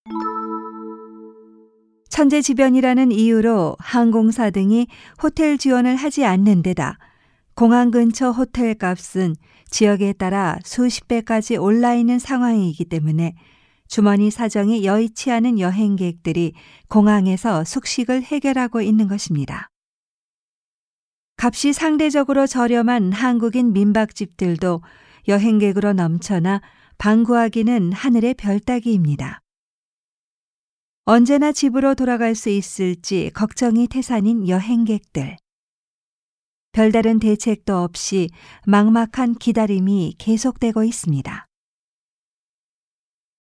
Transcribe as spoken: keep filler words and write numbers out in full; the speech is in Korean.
천재지변이라는 이유로 항공사 등이 호텔 지원을 하지 않는 데다 공항 근처 호텔 값은 지역에 따라 수십 배까지 올라 있는 상황이기 때문에 주머니 사정이 여의치 않은 여행객들이 공항에서 숙식을 해결하고 있는 것입니다. 값이 상대적으로 저렴한 한국인 민박집들도 여행객으로 넘쳐나 방구하기는 하늘의 별 따기입니다. 언제나 집으로 돌아갈 수 있을지 걱정이 태산인 여행객들. 별다른 대책도 없이 막막한 기다림이 계속되고 있습니다.